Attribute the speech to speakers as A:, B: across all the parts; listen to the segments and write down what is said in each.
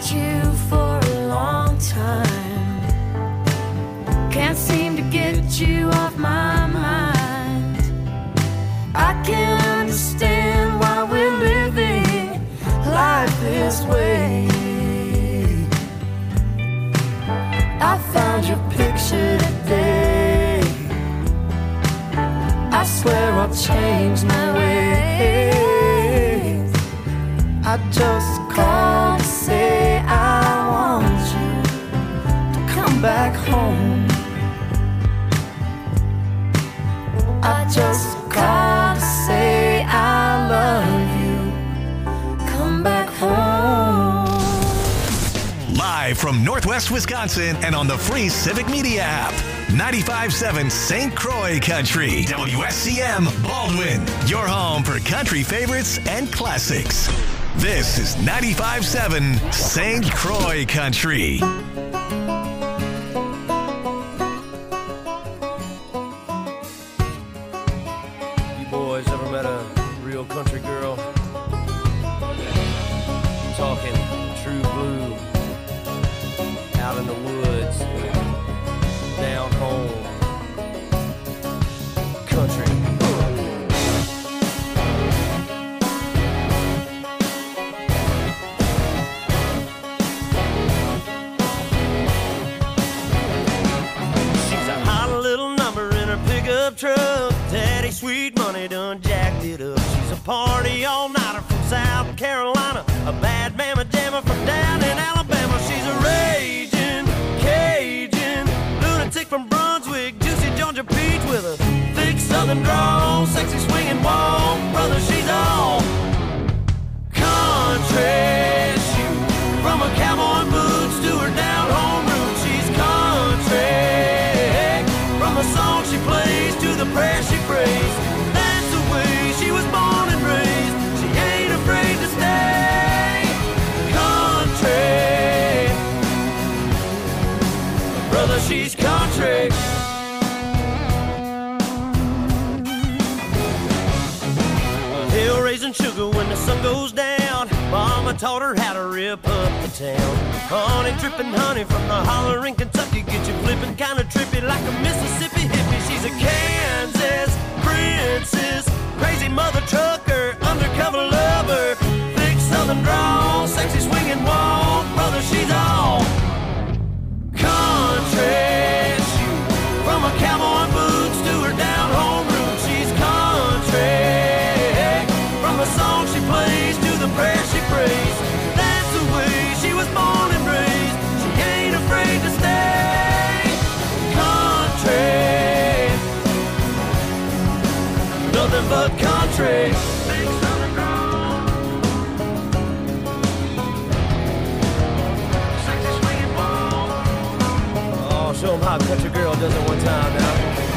A: about you for a long time. Can't seem to get you off my mind. I can't understand why we're living life this way. I found your picture today. I swear I'll change my ways. I just called to say I want you to come back home. I just called to say I love you. Come back home.
B: Live from Northwest Wisconsin and on the free Civic Media app. 95.7 St. Croix Country. WSCM Baldwin. Your home for country favorites and classics. This is 95.7 St. Croix Country.
C: You boys ever met a real country girl? Talking true blue, out in the woods, down home, country. She's a hot little number in her pickup truck. Daddy sweet money done jacked it up. She's a party all-nighter from South Carolina, a bad mama jammer from down in Alabama. She's a raging Cajun lunatic from Brunswick, juicy Georgia peach with a thick southern drawl, sexy swinging walk. Brother, she's all country. Shoot, from her cowboy boots to her down home roots, she's country. From the song she plays to the prayer she prays, that's the way she was born and raised. She ain't afraid to stay country. Brother, she's country. Hill raising sugar when the sun goes down. Mama taught her how to rip up the town. Honey dripping honey from the holler in Kentucky, get you flipping kinda trippy like a Mississippi hippie. She's a Kansas princess, crazy mother trucker, undercover lover, thick southern drawl, sexy swinging walk. Brother, she's all country. Shoot, from her cowboy boots to her down home roots, she's country. From the song she plays to the prayer she prays, that's the way she was born and raised. She ain't afraid to stay country. Nothing but country. Big southern drawl, sexy swinging walk. Oh, show 'em how a country girl does it one time now.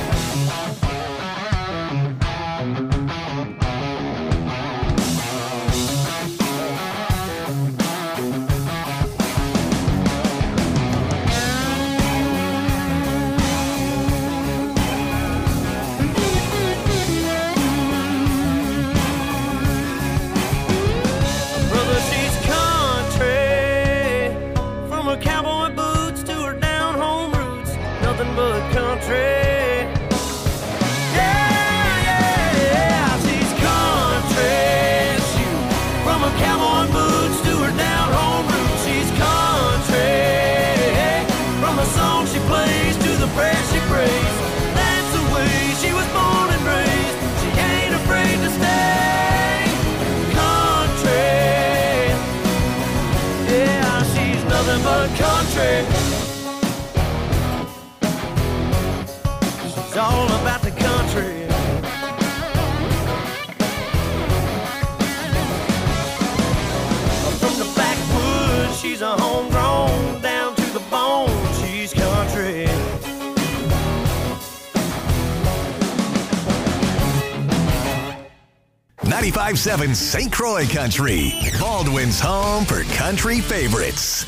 B: 95.7 St. Croix Country, Baldwin's home for country favorites.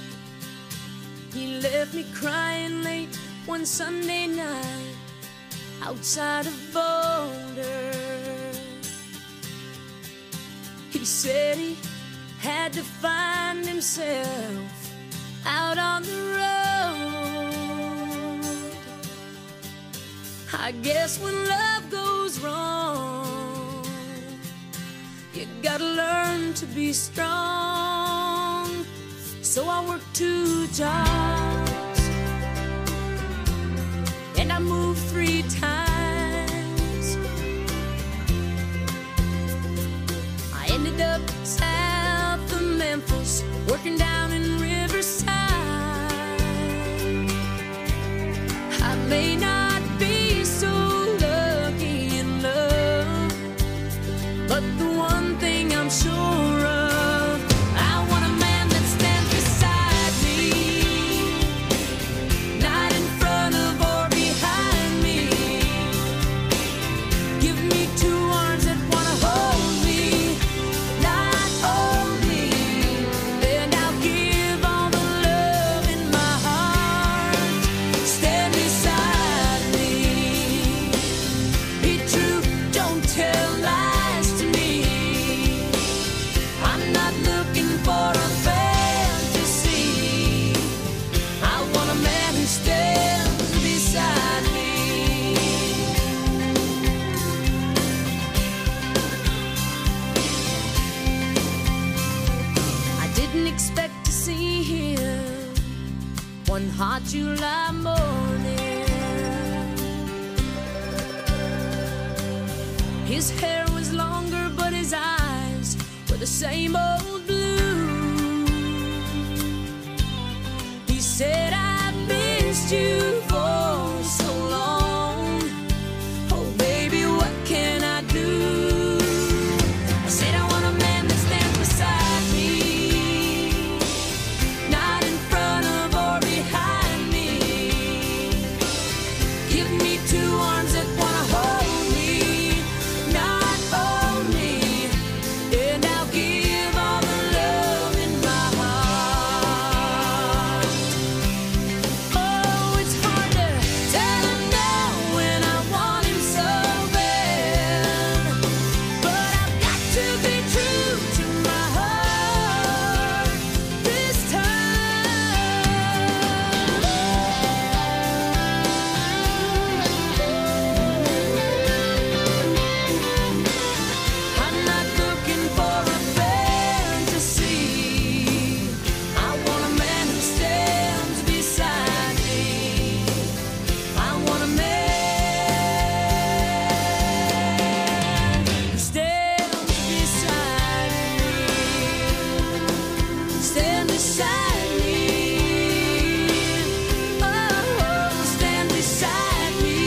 A: He left me crying late one Sunday night. outside of Boulder. He said he had to find himself out on the road. I guess when love goes wrong, you gotta learn to be strong. So I worked 2 jobs and I moved 3 times. I ended up south of Memphis, working down in Riverside. I may not be so lucky in love, but the one thing I'm sure of, I want a man that stands beside me, not in front of or behind me. Give me 2 arms that wanna hold me, not only, and I'll give all the love in my heart. Stand beside me, be true, don't tell lies to me. I'm not looking for a fantasy, I want a man who stands beside me. I didn't expect to see him one hot July morning. His hair was longer, but his eyes were the same old blue. He said, I've missed you for so long. Oh, baby, what can I do? I said, I want a man that stands beside me, not in front of or behind me. Give me 2 arms that wanna hold me, not only, and I'll give all the love in my heart. Oh, it's hard to tell him no when I want him so bad, but I've got to be true to my heart this time. I'm not looking for a fantasy, I want a man who stands beside me. I want a man who stands beside me. Stand beside me. Oh, stand beside me.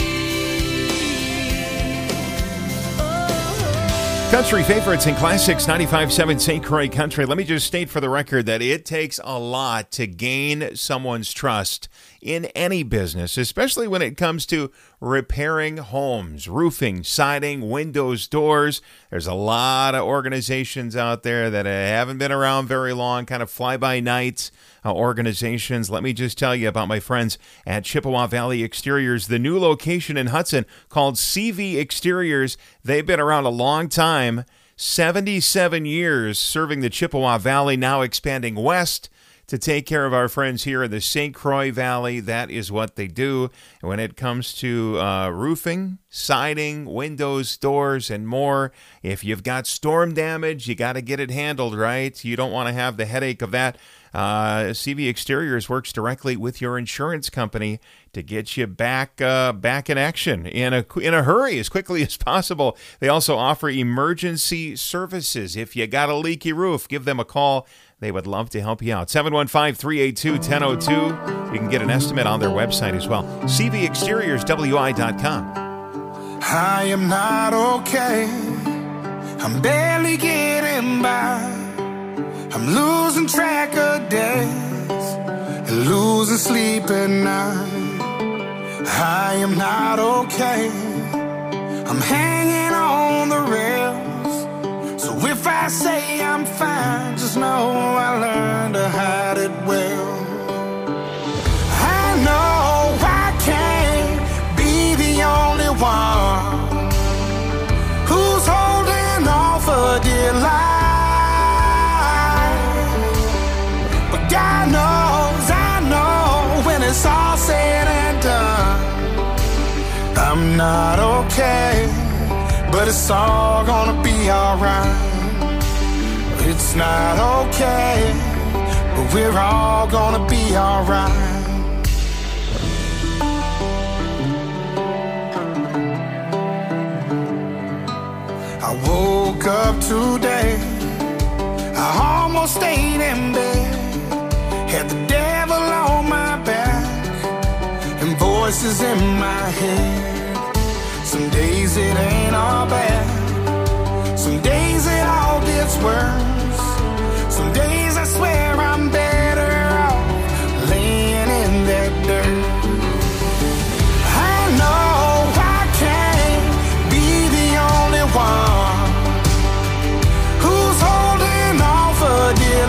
A: Oh.
D: Country favorites and classics, 95.7 St. Croix Country. Let me just state for the record that it takes a lot to gain someone's trust in any business, especially when it comes to repairing homes, roofing, siding, windows, doors. There's a lot of organizations out there that haven't been around very long, kind of fly-by-night organizations. Let me just tell you about my friends at Chippewa Valley Exteriors, the new location in Hudson called CV Exteriors. They've been around a long time, 77 years serving the Chippewa Valley, now expanding west to take care of our friends here in the St. Croix Valley. That is what they do. And when it comes to roofing, siding, windows, doors, and more, if you've got storm damage, you got to get it handled right. You don't want to have the headache of that. CV Exteriors works directly with your insurance company to get you back in action in a hurry, as quickly as possible. They also offer emergency services. If you got a leaky roof, give them a call. They would love to help you out. 715-382-1002. You can get an estimate on their website as well. CVExteriorsWI.com.
E: I am not okay. I'm barely getting by. I'm losing track of days and losing sleep at night. I am not okay. I'm hanging on the rails. So if I say I'm fine, just know I learned to hide it well. I know I can't be the only not okay, but it's all gonna be alright. It's not okay, but we're all gonna be alright. I woke up today, I almost stayed in bed, had the devil on my back and voices in my head. Some days it ain't all bad, some days it all gets worse. Some days I swear I'm better off laying in that dirt. I know I can't be the only one who's holding on for dear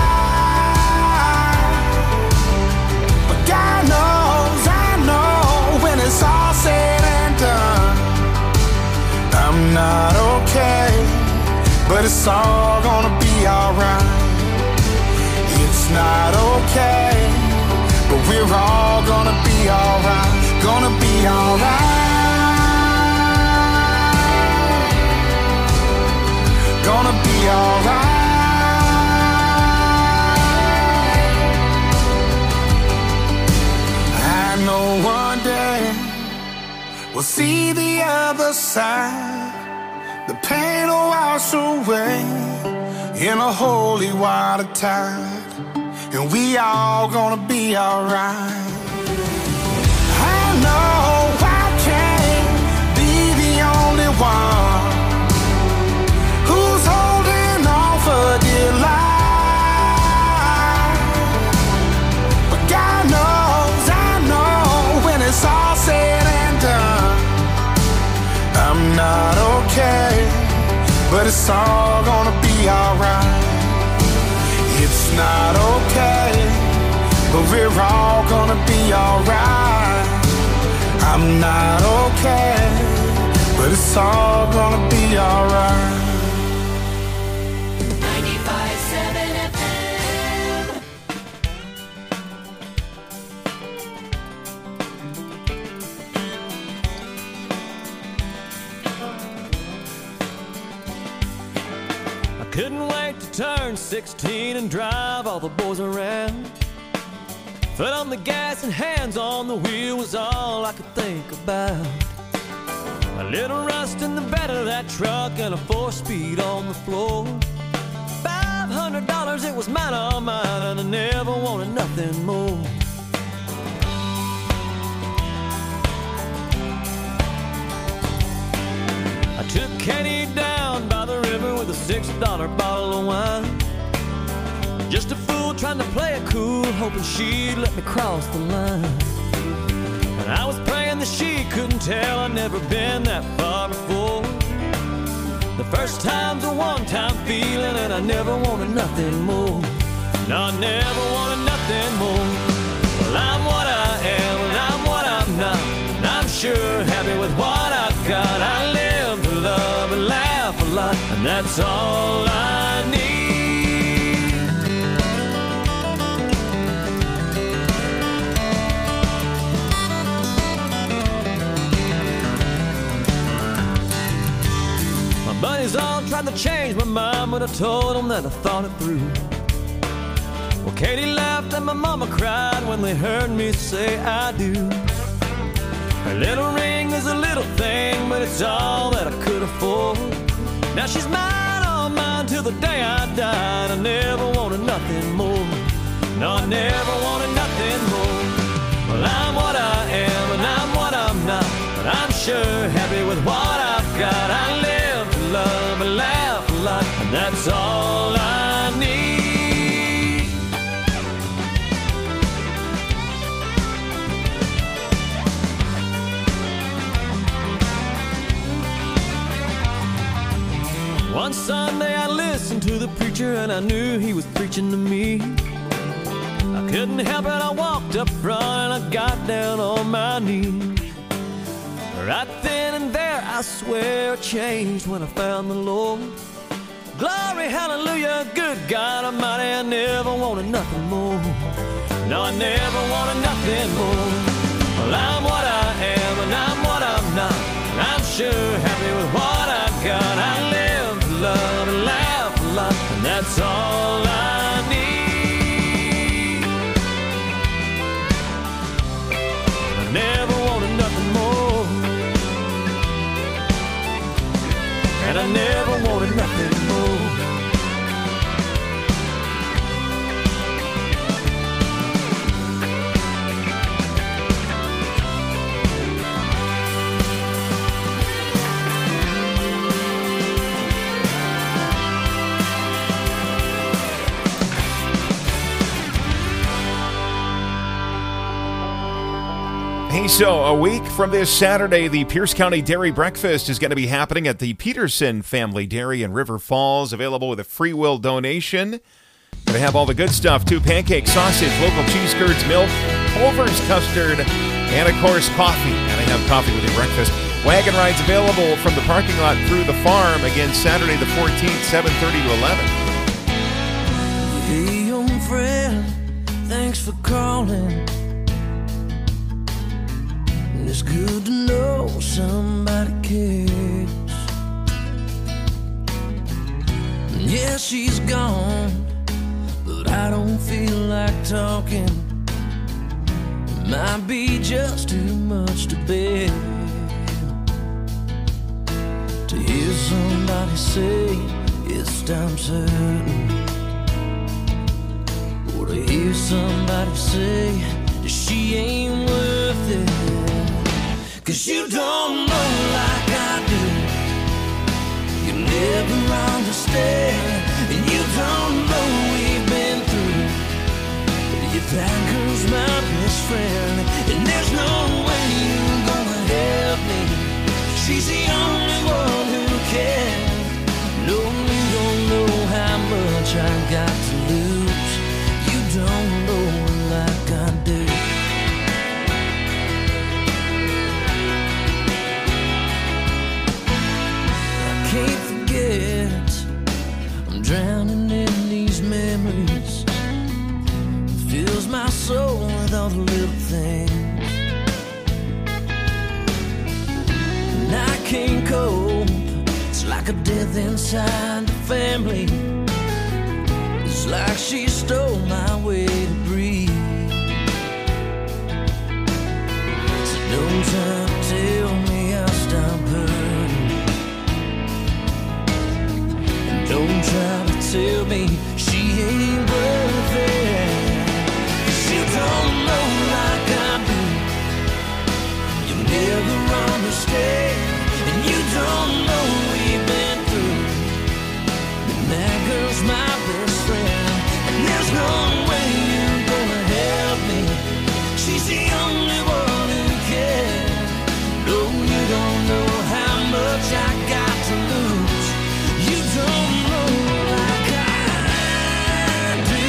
E: life. But God knows, I know, when it's all said and done, I'm not okay, but it's all gonna be alright. It's not okay, but we're all gonna be alright. Gonna be alright. Gonna be alright. I know one day we'll see the other side. The pain will wash away in a holy water tide, and we all gonna be alright. I know I can't be the only one who's holding on for dear life, but God knows, I know, when it's all said and done, I'm not okay, but it's all gonna be alright. It's not okay, but we're all gonna be alright. I'm not okay, but it's all gonna be alright.
A: 95.7 FM.
C: Couldn't wait to turn 16 and drive all the boys around. Foot on the gas and hands on the wheel was all I could think about. A little rust in the bed of that truck and a 4-speed on the floor. $500, it was mine, all mine, and I never wanted nothing more. I took Kenny down by the river with a $6 bottle of wine. Just a fool trying to play it cool, hoping she'd let me cross the line. And I was praying that she couldn't tell I'd never been that far before. The first time's a one-time feeling, and I never wanted nothing more. No, I never wanted nothing more. Well, I'm what I am, and I'm what I'm not, and I'm sure happy with what I've got. I live to love and laugh a lot, and that's all I need. My buddies all tried to change my mind, but I told them that I thought it through. Well, Katie laughed and my mama cried when they heard me say I do. Her little ring is a little thing, but it's all that I could afford. Now she's mine, all mine, till the day I died. I never wanted nothing more. No, I never wanted nothing more. Well, I'm what I am, and I'm what I'm not, but I'm sure happy with what I've got. I live to love and laugh a lot, and that's all I need. One Sunday I listened to the preacher, and I knew he was preaching to me. I couldn't help it, I walked up front and I got down on my knees. Right then and there, I swear I changed when I found the Lord. Glory, hallelujah, good God Almighty, I never wanted nothing more. No, I never wanted nothing more. Well, I'm what I am, and I'm what I'm not, sure happy with what I got. I live, love, and laugh a lot, and that's all I need. I never wanted nothing more, and I never wanted nothing more.
D: Hey, so a week from this Saturday, the Pierce County Dairy Breakfast is going to be happening at the Peterson Family Dairy in River Falls, available with a free will donation. They have all the good stuff, too. Pancakes, sausage, local cheese curds, milk, Culver's custard, and, of course, coffee. And they have coffee with your breakfast. Wagon rides available from the parking lot through the farm. Again, Saturday the 14th, 7:30 to 11.
C: Hey, young friend, thanks for calling. It's good to know somebody cares. Yeah, she's gone, but I don't feel like talking. It might be just too much to bear. To hear somebody say it's time certain, or to hear somebody say that she ain't worth it. 'Cause you don't know like I do. You never understand, and you don't know we've been through. Yeah, that girl's my best friend, and there's no way you're gonna help me. She's the only one who can. No, you don't know how much I got to lose. You don't know like I do. Can't forget, I'm drowning in these memories. It fills my soul with all the little things, and I can't cope. It's like a death inside the family. It's like she stole my way to breathe. So don't try to tell me I'll stop hurting. Don't try to tell me she ain't worth it. 'Cause you don't know like I do. You never understand, and you don't know we've been through. And that girl's my best friend, and there's no way you're gonna help me. She's the only one who can. No, you don't know how much I got to lose. You don't know like I do.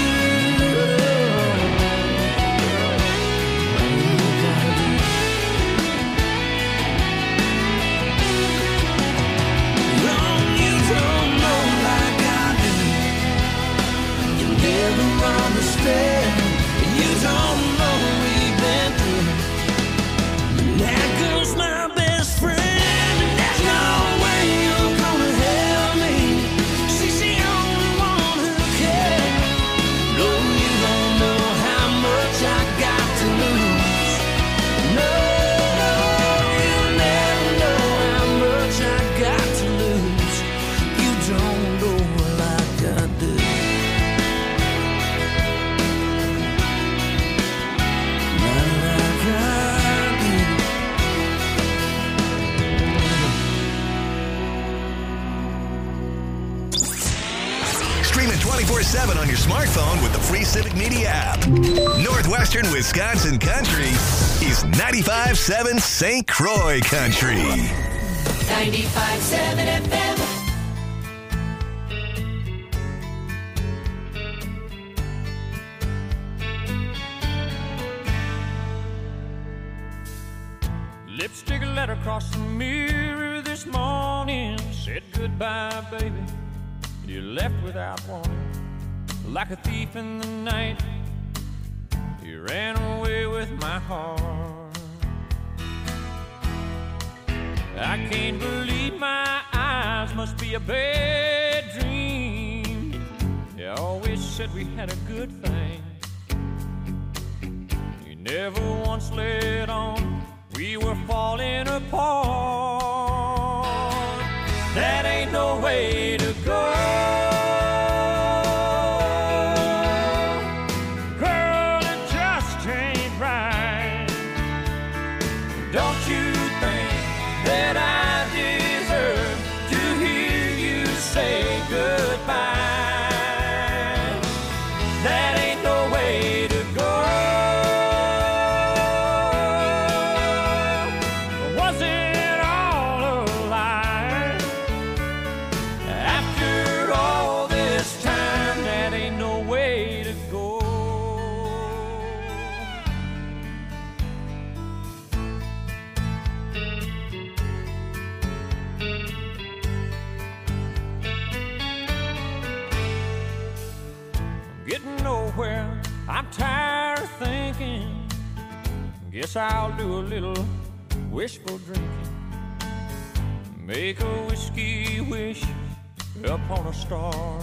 C: Wrong, you don't know like I do. You never understand, and you don't know we've been through. But that girl's my best friend, and there's no way you're gonna help me. She's the only one who cares. No, you don't know how much I got to lose. No, you never know how much I got to lose. You don't know like I do. Not like I do.
B: Stream it 24/7 on your smartphone with the free Civic Media app. Northwestern Wisconsin Country is 95.7 St. Croix Country.
A: 95.7 FM.
C: Lipstick letter across the mirror this morning. Said goodbye, baby. You left without warning. Like a thief in the night, you ran away with my heart.
F: I can't believe my eyes, must be a bad dream. You always said we had a good thing. You never once let on we were falling apart. That ain't no way to go. Girl, it just ain't right. Don't you think that I deserve to hear you say goodbye? That ain't no way to go. Was it all a lie? After all this time, that ain't no way to go. Getting nowhere, I'm tired of thinking. Guess I'll do a little wishful drinking. Make a whiskey wish upon a star.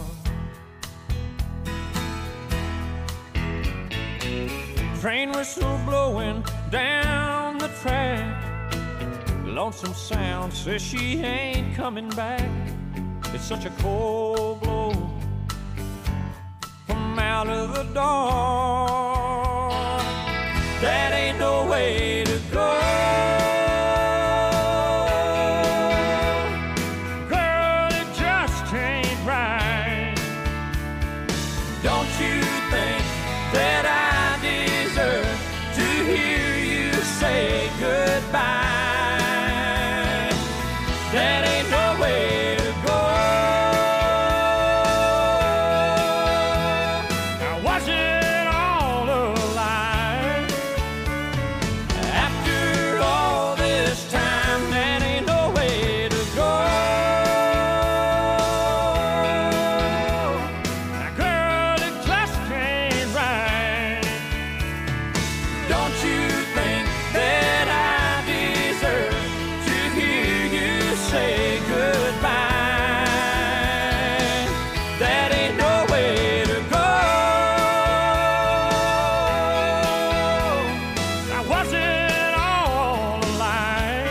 F: Train whistle blowing down the track. Lonesome sound says she ain't coming back. It's such a cold blow from out of the dark. That ain't no way to go. Girl, it just ain't right. Don't you think that I deserve to hear you say goodbye? That ain't no way to go. Now was it all a lie? After all this time, that ain't no way to go. Now girl, it just ain't right. Don't you think that I deserve to hear you say goodbye? That ain't no way to go. Now was it all a lie?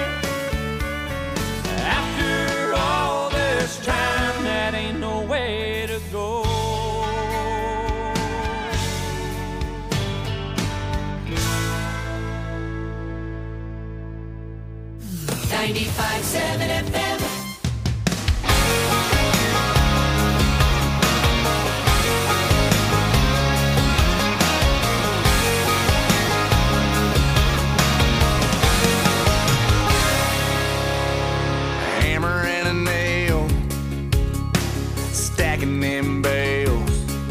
F: After all this time, that ain't no way to go.
A: 95.7 FM.
E: Hammer and a nail, stacking them bales.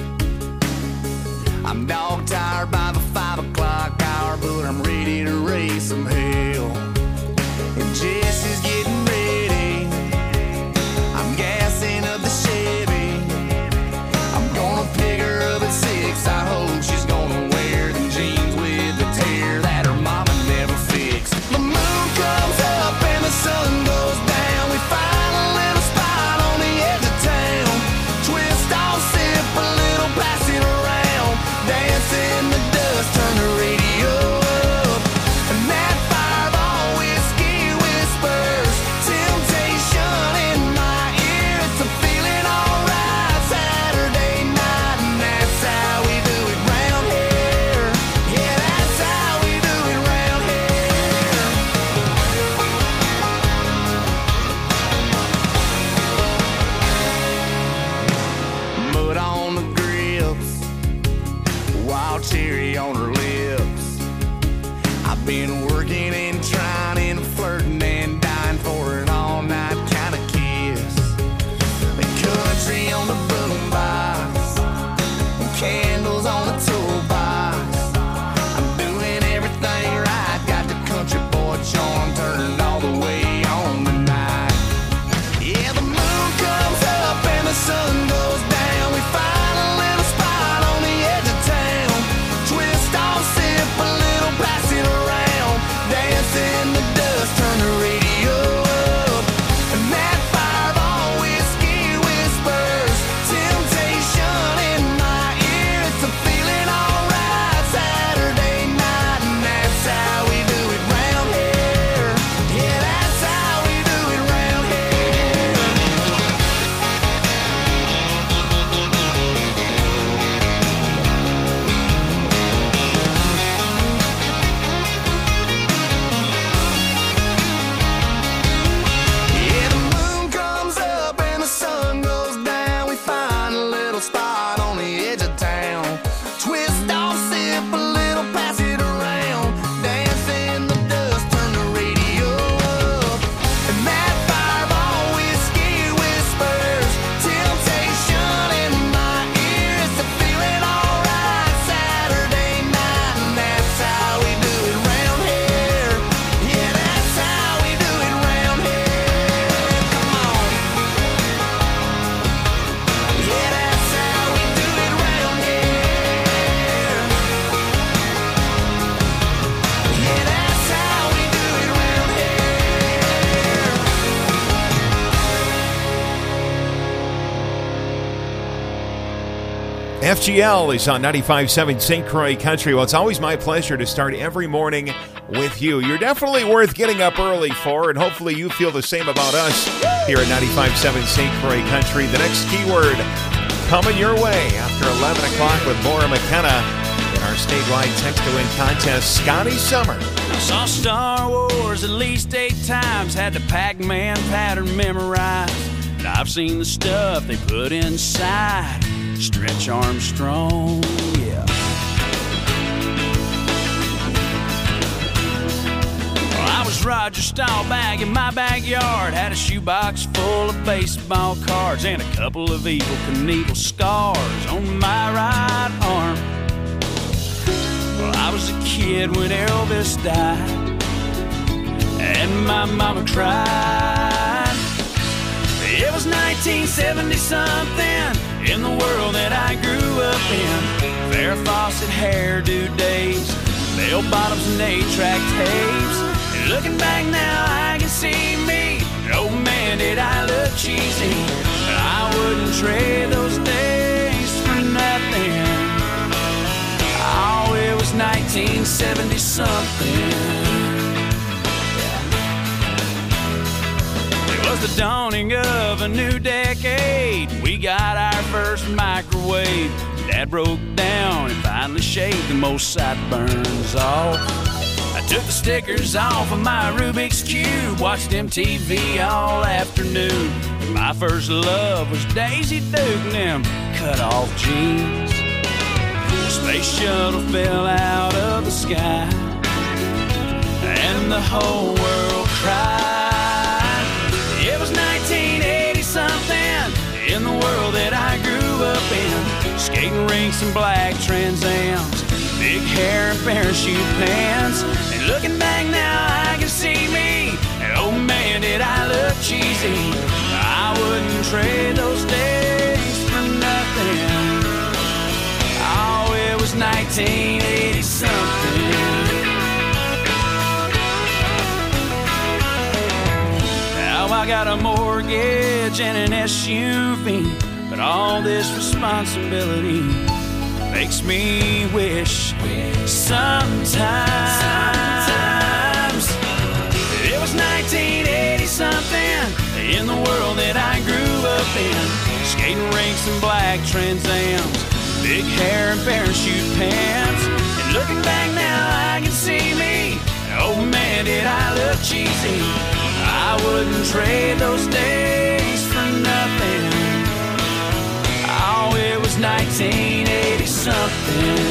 E: I'm dog tired by the 5 o'clock hour, but I'm ready to raise some hell. And Jesse's getting ready. I'm gassing up the Chevy. I'm gonna pick her up at 6. I hope she's gonna wear them jeans with the tear that her mama never fixed. The moon comes up and the sun goes down. We find a little spot on the edge of town. Twist
D: FGL is on 95.7 St. Croix Country. Well, it's always my pleasure to start every morning with you. You're definitely worth getting up early for, and hopefully you feel the same about us here at 95.7 St. Croix Country. The next keyword coming your way after 11 o'clock with Laura McKenna in our statewide text-to-win contest, Scotty Summer.
G: I saw Star Wars at least 8 times, had the Pac-Man pattern memorized. And I've seen the stuff they put inside Stretch Armstrong, yeah. Well, I was Roger Staubach in my backyard, had a shoebox full of baseball cards and a couple of Evel Knievel scars on my right arm. Well, I was a kid when Elvis died, and my mama cried. It was 1970-something in the world that I grew up in. Farrah Fawcett hairdo days, bell bottoms and 8-track tapes. And looking back now, I can see me. Oh man, did I look cheesy. But I wouldn't trade those days for nothing. Oh, it was 1970-something. It was the dawning of a new decade. We got our first microwave. Dad broke down and finally shaved the most sideburns off. I took the stickers off of my Rubik's Cube, watched MTV all afternoon. And my first love was Daisy Duke and them cut-off jeans. The space shuttle fell out of the sky, and the whole world cried. It was 1980-something in the world that I grew up in. Skating rinks and black Trans Ams, big hair and parachute pants. And looking back now, I can see me. And oh man, did I look cheesy. I wouldn't trade those days for nothing. Oh, it was 1980-something. I got a mortgage and an SUV, but all this responsibility makes me wish sometimes it was 1980-something in the world that I grew up in. Skating rinks and black Trans Ams, big hair and parachute pants. And looking back now, I can see me. Oh man, did I look cheesy. I wouldn't trade those days for nothing. Oh, it was 1980-something.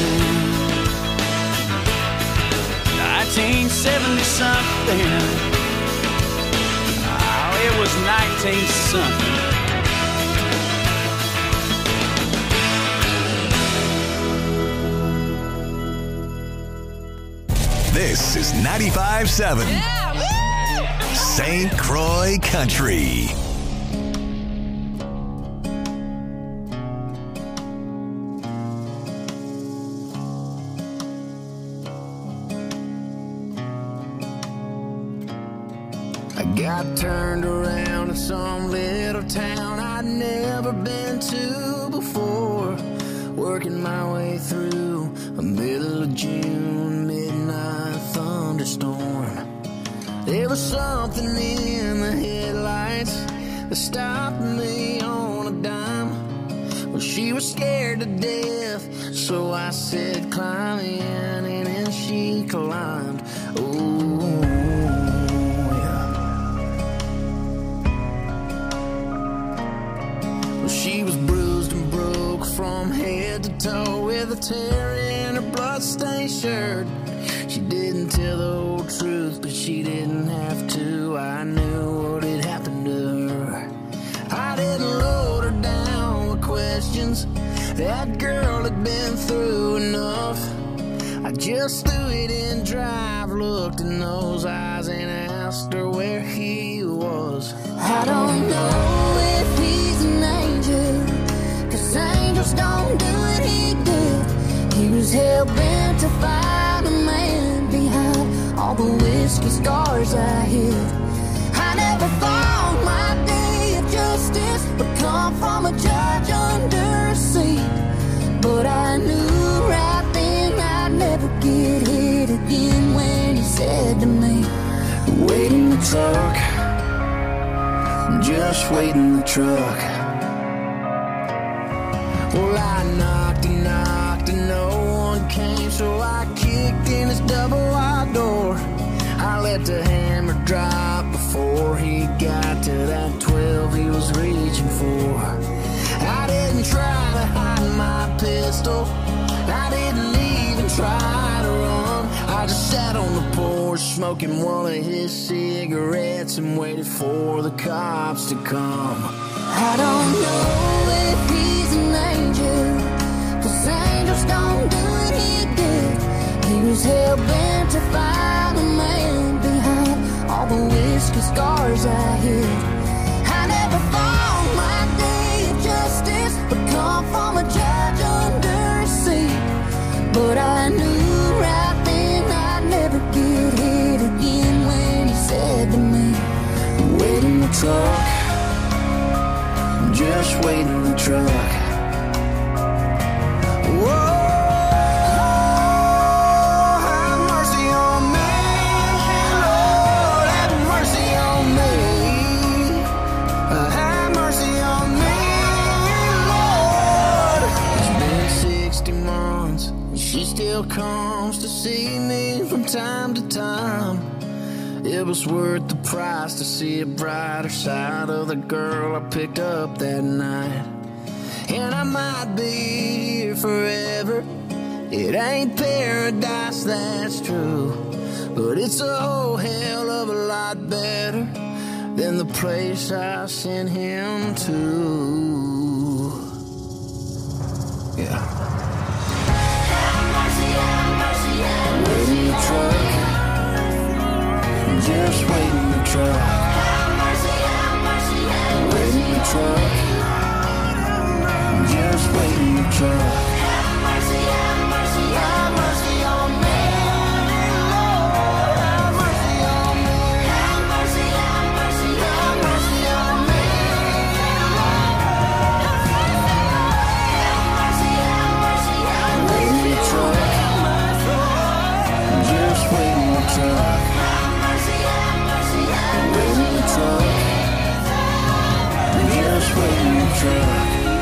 G: 1970-something. Oh, it was 19-something.
B: This is 95.7 St. Croix Country.
H: I got turned around in some little town I'd never been to before, working my way through a middle of June midnight thunderstorm. There was something in the headlights that stopped me on a dime. Well, she was scared to death, so I said, climb in, and then she climbed. Oh, yeah. Well, she was bruised and broke from head to toe, with a tear in her bloodstained shirt. She didn't tell the whole truth, but she didn't have to. I knew what had happened to her. I didn't load her down with questions. That girl had been through enough. I just threw it in drive, looked in those eyes, and asked her where he was.
A: I don't know if he's an angel, 'cause angels don't do what he did. He was hell-bent to find a man behind all the whiskey scars I hid. I never thought my day of justice would come from a judge under a seat, but
H: truck, just waiting the truck. Well, I knocked and knocked and no one came, so I kicked in his double wide door. I let the hammer drop before he got to that 12 he was reaching for. I didn't try to hide my pistol, I didn't even try to run. I just sat on the porch smoking one of his cigarettes and waited for the cops to come.
A: I don't know if he's an angel, 'cause angels don't do what he did. He was hell-bent to find the man behind all the whiskey scars I hid. I never thought my day of justice would come from a judge under a seat, but I knew right then I'd never get hit again when he said to me,
H: wait in the truck, just wait in the truck. Whoa. Comes to see me from time to time. It was worth the price to see a brighter side of the girl I picked up that night. And I might be here forever. It ain't paradise, that's true, but it's a whole hell of a lot better than the place I sent him to. Yeah. Wait in the truck, just wait in the truck. Wait in the truck, just wait in the truck. Have mercy on me, Lord, have mercy on me. Have mercy on me, Lord. Wait in the truck. Just wait in the truck. Wait in the truck. Just wait in the truck.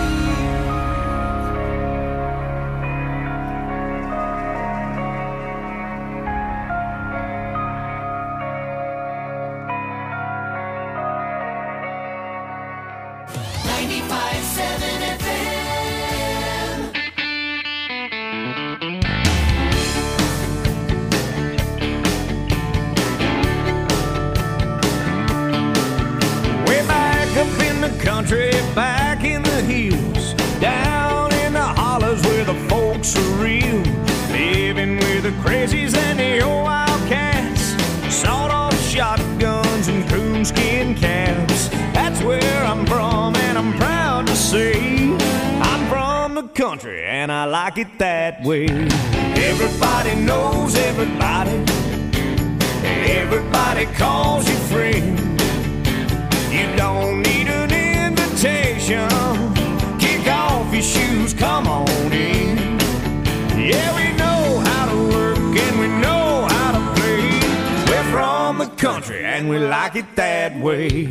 F: Country back in the hills, down in the hollers where the folks are real, living with the crazies and the old wildcats, sawed-off shotguns and coonskin caps. That's where I'm from, and I'm proud to say I'm from the country, and I like it that way. Everybody knows everybody, everybody calls you friend. You don't need an invitation. Kick off your shoes, come on in. Yeah, we know how to work and we know how to play. We're from the country and we like it that way.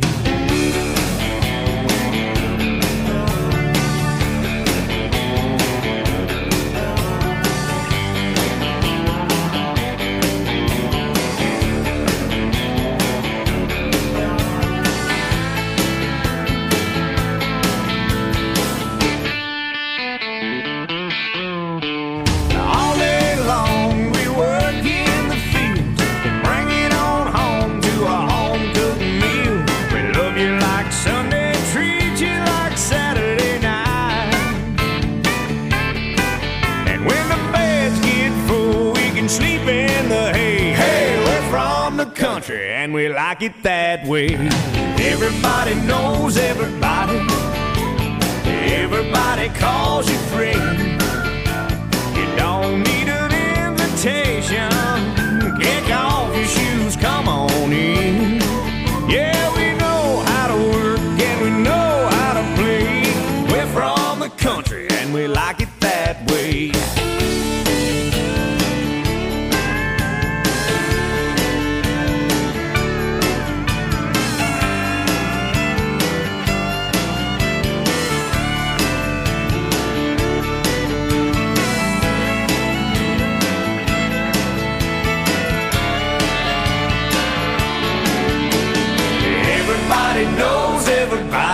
F: Country and we like it that way. Everybody knows everybody, everybody calls you friend. You don't need an invitation. Kick off your shoes, come on in. Yeah, we know how to work and we know how to play. We're from the country and we like it that way.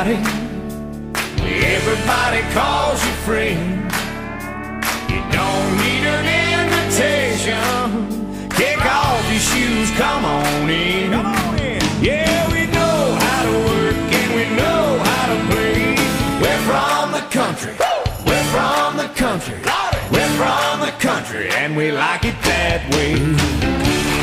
F: everybody. Everybody calls you friend. You don't need an invitation. Kick off your shoes, come on in. Yeah, we know how to work and we know how to play. We're from the country. We're from the country. We're from the country and we like it that way.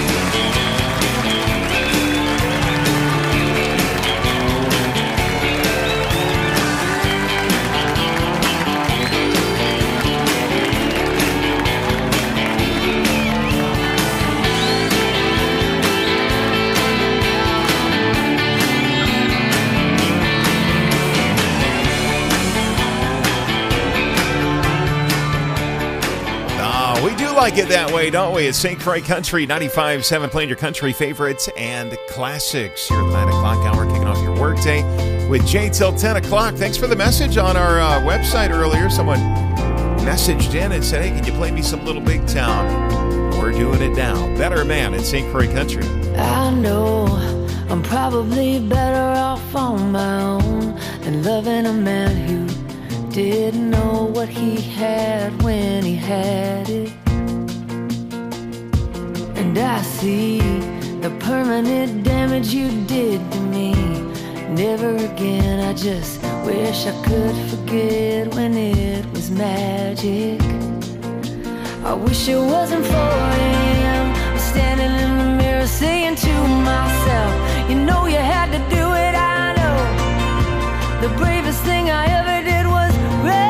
D: Like it that way, don't we? It's St. Croix Country 95.7, playing your country favorites and classics. Here at the 9 o'clock hour, kicking off your workday with Jay till 10 o'clock. Thanks for the message on our website earlier. Someone messaged in and said, hey, can you play me some Little Big Town? We're doing it now. Better Man at St. Croix Country.
A: I know I'm probably better off on my own than loving a man who didn't know what he had when he had it. And I see the permanent damage you did to me. Never again, I just wish I could forget when it was magic. I wish it wasn't 4 a.m. I'm standing in the mirror saying to myself, you know you had to do it, I know. The bravest thing I ever did was run.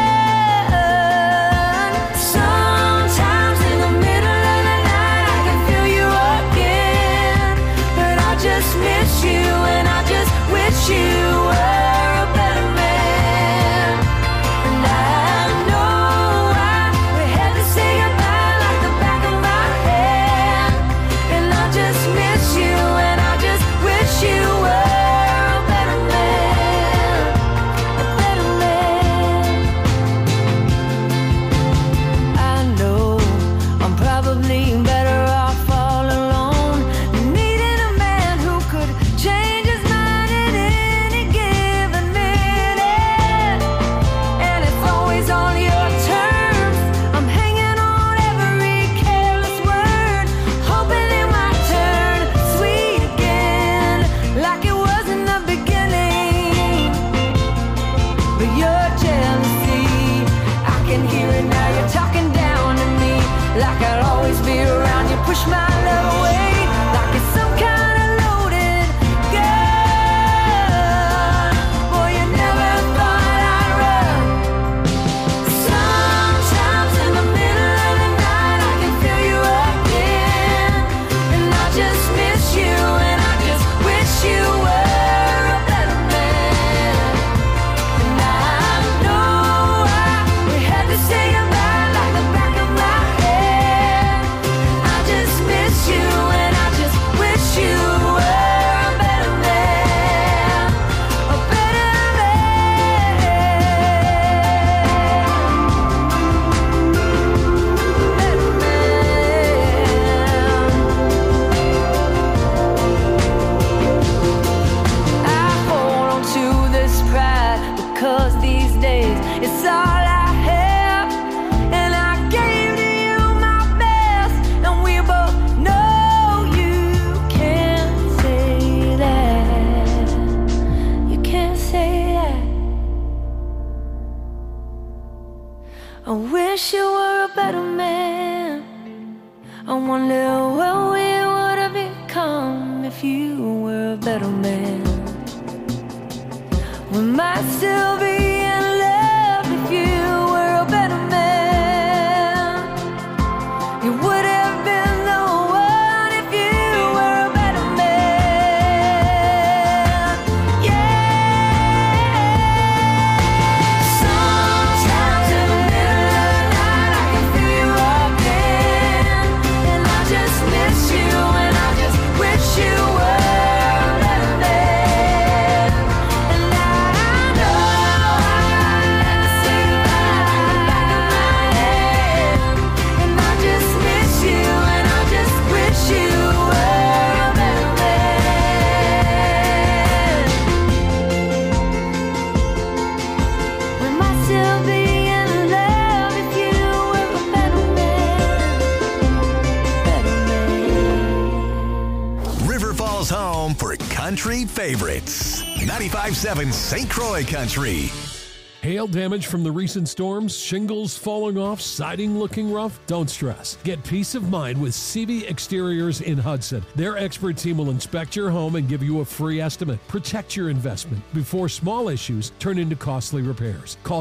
A: Sometimes in the middle of the night I can feel you again, but I just miss you and I just wish you were a better man. And I know we had to say goodbye like the back of my hand, and I just miss you and I just wish you were a better man, a better man. I know I'm probably better off all alone, needing a man who could change his mind at any given minute. And it's always on your terms. I'm hanging on every careless word, hoping it might turn sweet again, like it was in the beginning. But your jealousy, I can hear it now. You're talking down to me, like I'll always be around. You push my love away, like it's some kind of loaded gun. Boy, you never thought I'd run. Sometimes in the middle of the night I can feel you again, and I just miss you and I just wish you were a better man. And I know we had to say goodbye like the back of my head. I just miss you and I just wish you were a better man, a better I hold on to this pride because these days it's all I have, and I gave to you my best, and we both know you can't say that. You can't say that. I wish you were a better man. I wonder what we would have become if you were a better man. We might still be in love if you were a better man. You would have been the one if you were a better man. Yeah. Sometimes in the middle of the night I can feel you again, and I just miss you and I just wish you were a better man. And I know
B: 95.7 St. Croix Country.
I: Hail damage from the recent storms, shingles falling off, siding looking rough? Don't stress. Get peace of mind with CV Exteriors in Hudson. Their expert team will inspect your home and give you a free estimate. Protect your investment before small issues turn into costly repairs. Call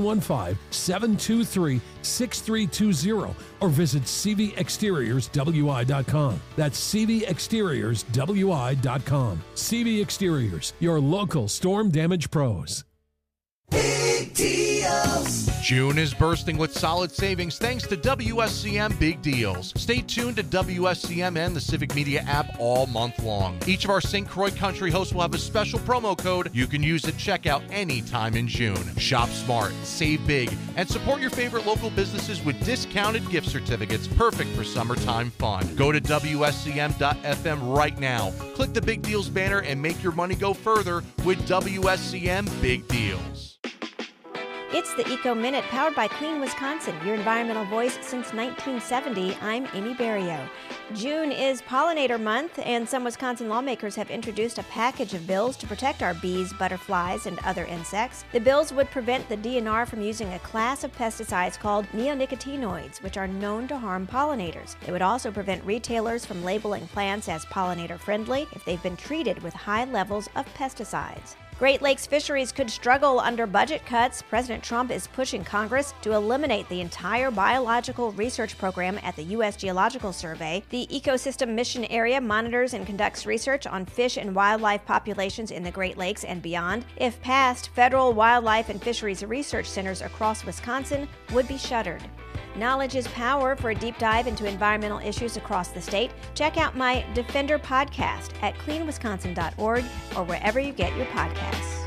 I: 715-723-6320 or visit cvexteriorswi.com. That's cvexteriorswi.com. CV Exteriors, your local storm damage pros.
J: Big deals. June is bursting with solid savings thanks to WSCM Big Deals. Stay tuned to WSCM and the Civic Media app all month long. Each of our St. Croix Country hosts will have a special promo code you can use at checkout anytime in June. Shop smart, save big, and support your favorite local businesses with discounted gift certificates perfect for summertime fun. Go to WSCM.FM right now. Click the Big Deals banner and make your money go further with WSCM Big Deals.
K: It's the Eco Minute, powered by Clean Wisconsin, your environmental voice since 1970. I'm Amy Berrio. June is Pollinator Month, and some Wisconsin lawmakers have introduced a package of bills to protect our bees, butterflies, and other insects. The bills would prevent the DNR from using a class of pesticides called neonicotinoids, which are known to harm pollinators. They would also prevent retailers from labeling plants as pollinator-friendly if they've been treated with high levels of pesticides. Great Lakes fisheries could struggle under budget cuts. President Trump is pushing Congress to eliminate the entire biological research program at the U.S. Geological Survey. The Ecosystem Mission Area monitors and conducts research on fish and wildlife populations in the Great Lakes and beyond. If passed, federal wildlife and fisheries research centers across Wisconsin would be shuttered. Knowledge is power. For a deep dive into environmental issues across the state, check out my Defender podcast at cleanwisconsin.org or wherever you get your podcasts.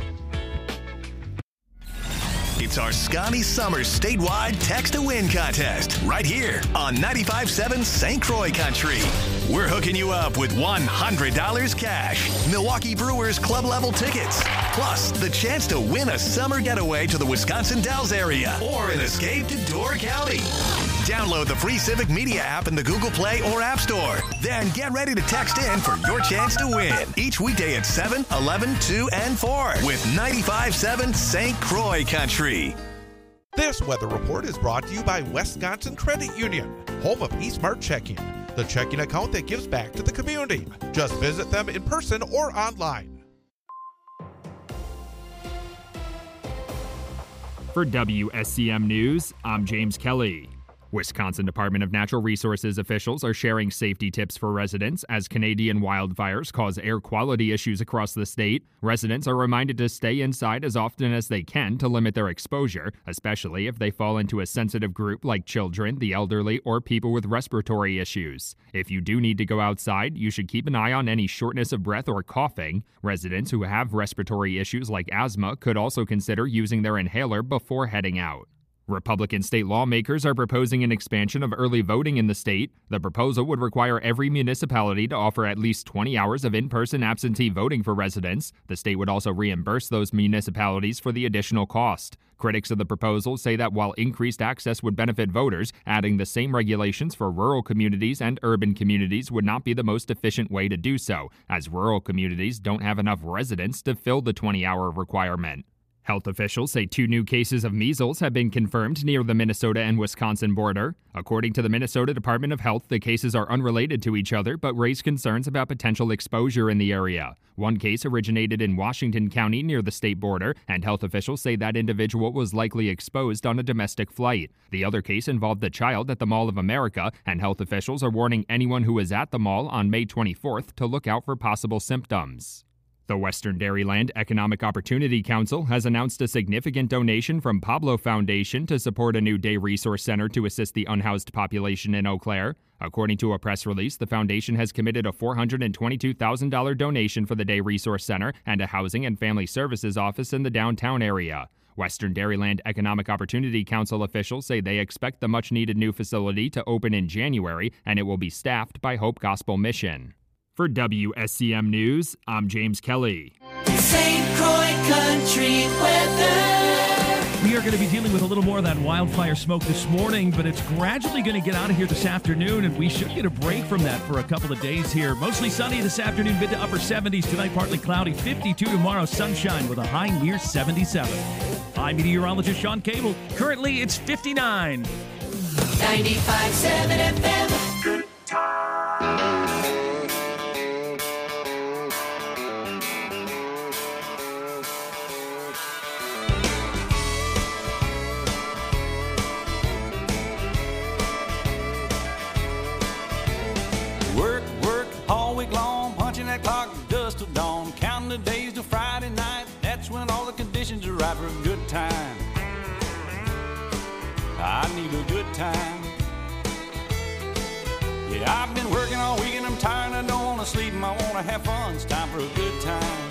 B: It's our Scotty Summers statewide Text to Win contest right here on 95.7 St. Croix Country. We're hooking you up with $100 cash, Milwaukee Brewers club level tickets, plus the chance to win a summer getaway to the Wisconsin Dells area or an escape to Door County. Download the free Civic Media app in the Google Play or App Store. Then get ready to text in for your chance to win each weekday at 7, 11, 2, and 4 with 95.7 St. Croix Country.
L: This weather report is brought to you by Wisconsin Credit Union, home of eSmart Checking, the checking account that gives back to the community. Just visit them in person or online.
M: For WSCM News, I'm James Kelly. Wisconsin Department of Natural Resources officials are sharing safety tips for residents as Canadian wildfires cause air quality issues across the state. Residents are reminded to stay inside as often as they can to limit their exposure, especially if they fall into a sensitive group like children, the elderly, or people with respiratory issues. If you do need to go outside, you should keep an eye on any shortness of breath or coughing. Residents who have respiratory issues like asthma could also consider using their inhaler before heading out. Republican state lawmakers are proposing an expansion of early voting in the state. The proposal would require every municipality to offer at least 20 hours of in-person absentee voting for residents. The state would also reimburse those municipalities for the additional cost. Critics of the proposal say that while increased access would benefit voters, adding the same regulations for rural communities and urban communities would not be the most efficient way to do so, as rural communities don't have enough residents to fill the 20-hour requirement. Health officials say 2 new cases of measles have been confirmed near the Minnesota and Wisconsin border. According to the Minnesota Department of Health, the cases are unrelated to each other but raise concerns about potential exposure in the area. One case originated in Washington County near the state border, and health officials say that individual was likely exposed on a domestic flight. The other case involved a child at the Mall of America, and health officials are warning anyone who is at the mall on May 24th to look out for possible symptoms. The Western Dairyland Economic Opportunity Council has announced a significant donation from Pablo Foundation to support a new day resource center to assist the unhoused population in Eau Claire. According to a press release, the foundation has committed a $422,000 donation for the Day Resource Center and a housing and family services office in the downtown area. Western Dairyland Economic Opportunity Council officials say they expect the much-needed new facility to open in January, and it will be staffed by Hope Gospel Mission. For WSCM News, I'm James Kelly.
J: St. Croix Country weather.
N: We are are going to be dealing with a little more of that wildfire smoke this morning, but it's gradually going to get out of here this afternoon, and we should get a break from that for a couple of days here. Mostly sunny this afternoon, mid to upper 70s. Tonight, partly cloudy. 52 tomorrow, sunshine with a high near 77. I'm meteorologist Sean Cable. Currently, it's 59.
A: 95.7 FM. Good time.
G: Work all week long, punching that clock dust till dawn, counting the days till Friday night. That's when all the conditions are right for a good time. I need a good time. Yeah, I've been working all week and I'm tired. I don't want to sleep and I want to have fun. It's time for a good time.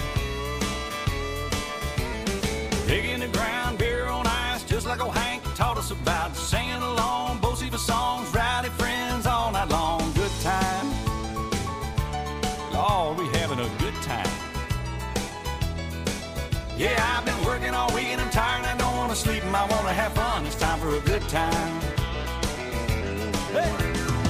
G: Digging the ground, beer on ice, just like old Hank taught us about. Singing along, both of songs, rowdy friends all night long. Good time. Lord, we having a good time. Yeah, I've been working all week and I'm tired. I don't want to sleep and I want to have fun. It's time for a good time. Hey!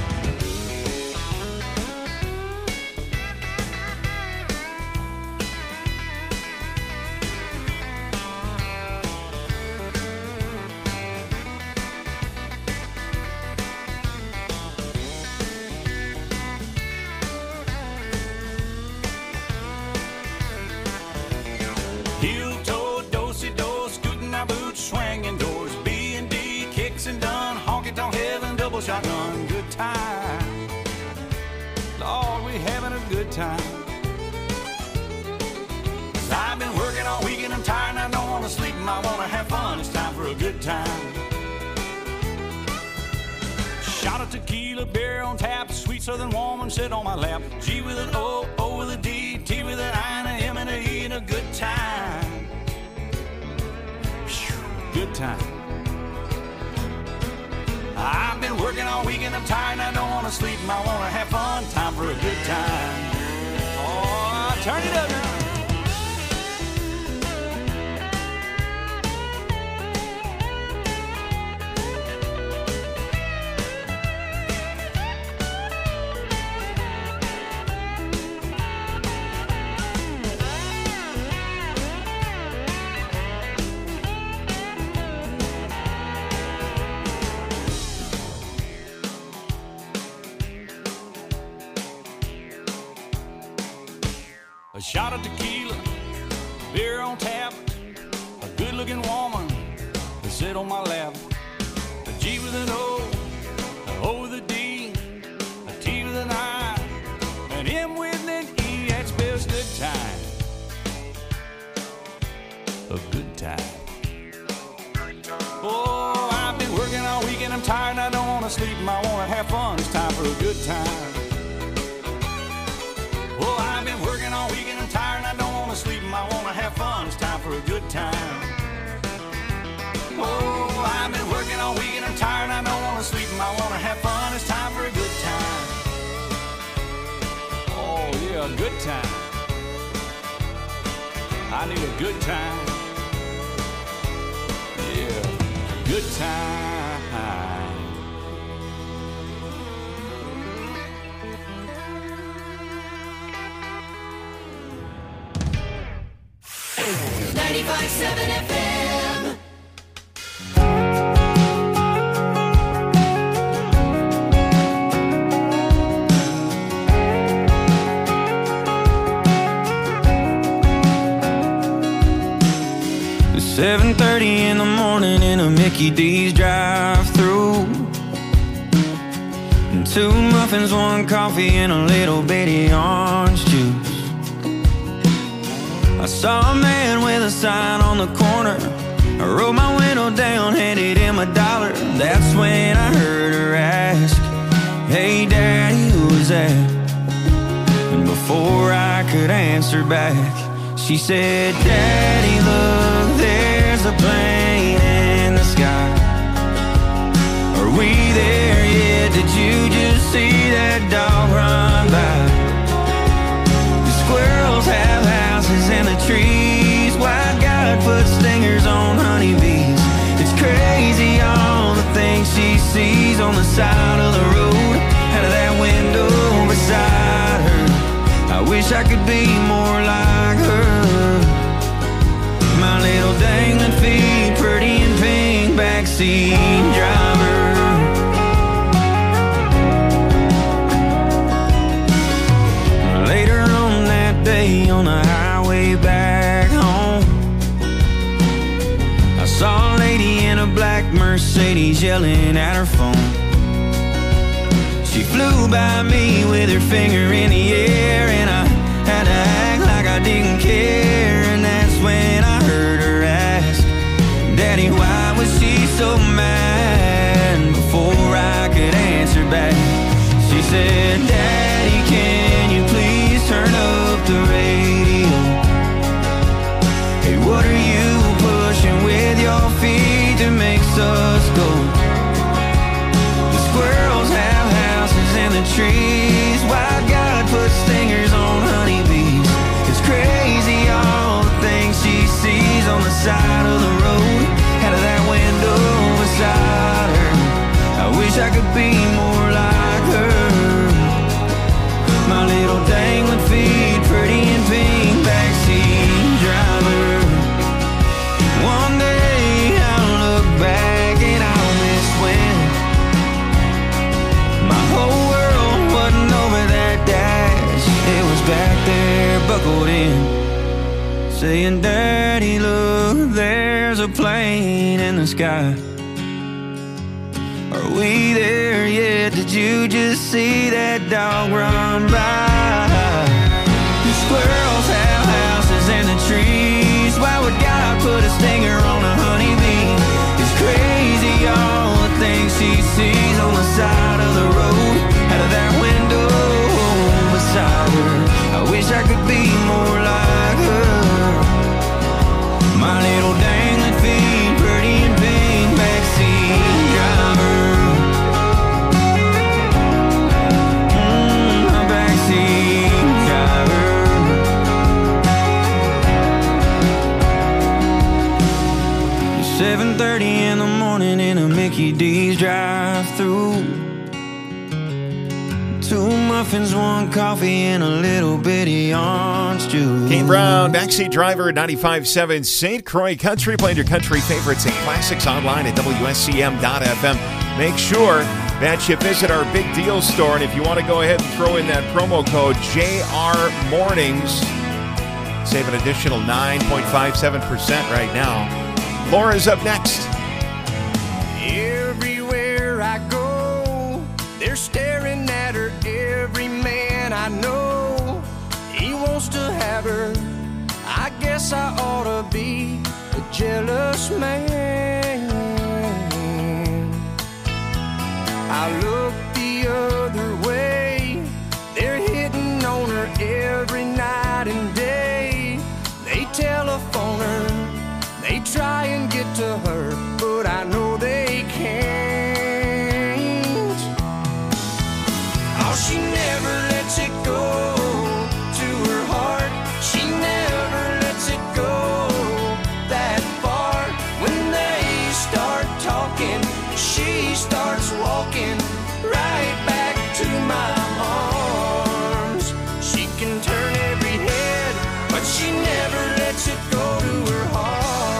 G: Swinging doors, B&D, kicks and done, honky-tonk heaven, double shotgun, good time. Lord, we having a good time. 'Cause I've been working all week and I'm tired and I don't want to sleep and I want to have fun. It's time for a good time. Shot of tequila, beer on tap, sweet southern woman sit on my lap. G with an O, O with a D, T with an I and a M and a E, and a good time. Good time. I've been working all week and I'm tired and I don't want to sleep and I want to have fun. Time for a good time. Oh, turn it up now. A shot of tequila, beer on tap, a good-looking woman to sit on my lap. A G with an O, a O with a D, a T with an I, an M with an E. That spells good time. A good time. Oh, I've been working all week and I'm tired and I don't want to sleep and I want to have fun. It's time for a good time. Oh, I've been working all week and I'm tired and I don't want to sleep and I want to have fun. It's time for a good time. Oh, I've been working all week and I'm tired and I don't want to sleep and I want to have fun. It's time for a good time. Oh, yeah, a good time. I need a good time. Yeah, good time.
A: 95.7 FM.
O: It's 7:30 in the morning in a Mickey D's drive-thru. And 2 muffins, 1 coffee, and a little bitty orange juice. I saw a man with a sign on the corner. I rolled my window down, handed him $1. That's when I heard her ask, "Hey Daddy, who was that?" And before I could answer back, she said, "Daddy, look, there's a plane in the sky. Are we there yet? Did you just see that dog run by? The squirrels have houses in the trees. White God put stingers on honeybees. sees on the side of the road, out of that window beside her. I wish I could be more like her. My little dangling feet, pretty in pink, backseat driver. Later on that day on the highway back home, I saw a lady in a black Mercedes yelling at her phone. She flew by me with her finger in the air, and I had to act like I didn't care. And that's when I heard her ask, Daddy, why was she so mad? Before I could answer back, she said, Daddy, can you please turn up the radio? Hey, what are you pushing with your feet that makes us go? The squirrels have houses in the trees. Why God put stingers on honeybees? It's crazy all the things she sees on the side of the road, out of that window beside her. I wish I could be more like her. My little dangling feet, pretty in pink, backseat driver. One day I'll look back and I'll miss when my whole world wasn't over that dash. It was back there buckled in, saying, Daddy, look, there's a plane in the sky. Are we there yet? Did you just see that dog run by? The squirrels have houses in the trees. Why would God put a stinger on a honeybee? It's crazy all the things she sees on the side of the road, out of that window beside her. I wish I could be more like her. My little dangling feet, pretty in pink, backseat driver. My backseat driver. 7:30 in the morning in a Mickey D's drive-thru. 2 muffins, 1 coffee, and a little bitty orange juice.
D: Kane Brown, backseat driver, 95.7 St. Croix Country, playing your country favorites and classics online at WSCM.FM. Make sure that you visit our Big Deal store, and if you want to go ahead and throw in that promo code JR Mornings, save an additional 9.57% right now. Laura's up next.
P: Everywhere I go, they're staring at her. Every man I know, he wants to have her. I guess I ought to be a jealous man. I look the other way, they're hitting on her every night and day. They telephone her, they try and get to her, but I know they can't. Oh, she never lets it go to her heart. She never lets it go that far. When they start talking, she starts walking right back to my arms. She can turn every head, but she never lets it go to her heart.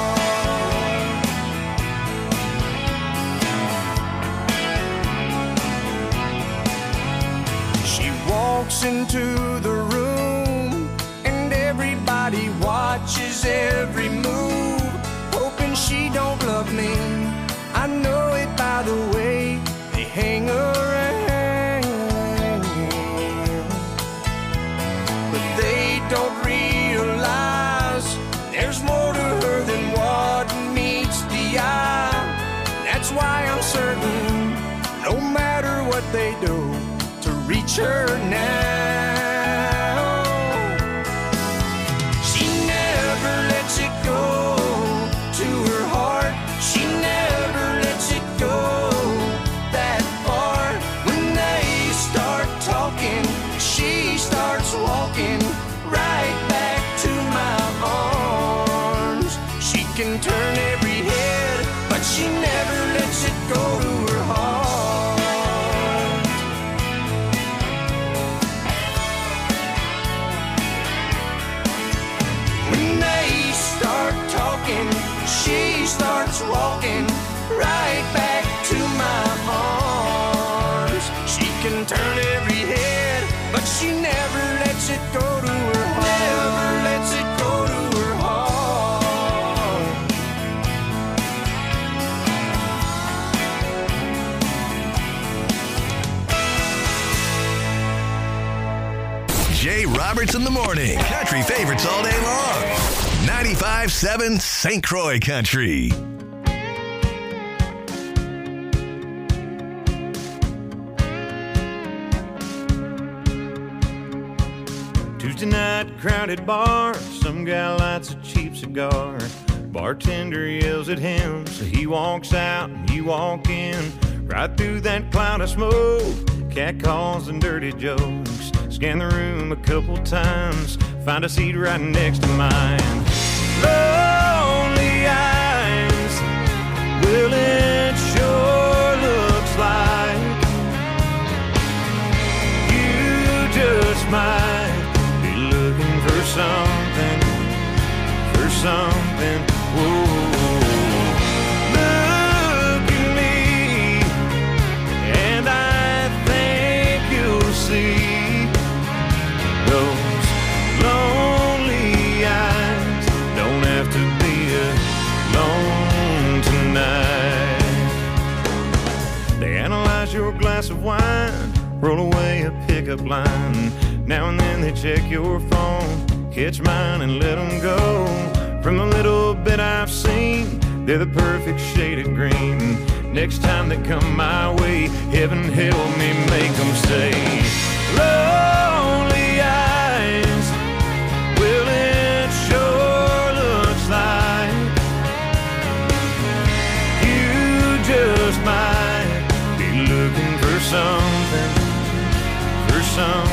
P: Walks into the room and everybody watches every move, hoping she don't love me. I know it by the way they hang around, but they don't realize there's more to her than what meets the eye. That's why I'm certain no matter what they do to reach her now, she never lets it go to her heart. She never lets it go that far. When they start talking, she starts walking right back to my arms. She can turn every head, but she never lets it go to her heart. starts walking right back to my arms. She can turn every head, but she never lets it go to her heart. Never lets it go to her heart.
B: Jay Roberts in the morning. Country favorites all day long. 95.7 St. Croix Country.
F: Tuesday night, crowded bar. Some guy lights a cheap cigar. Bartender yells at him, so he walks out and you walk in. Right through that cloud of smoke, catcalls and dirty jokes. Scan the room a couple times, find a seat right next to mine. Lonely eyes, well it sure looks like you just might be looking for something, whoa. Look at me, and I think you'll see those lonely eyes don't have to be alone tonight. They analyze your glass of wine, roll away a pickup line. Now and then they check your phone, catch mine and let them go. From the little bit I've seen, they're the perfect shade of green. Next time they come my way, heaven help me make them say, lonely eyes, well it sure looks like you just might be looking for something,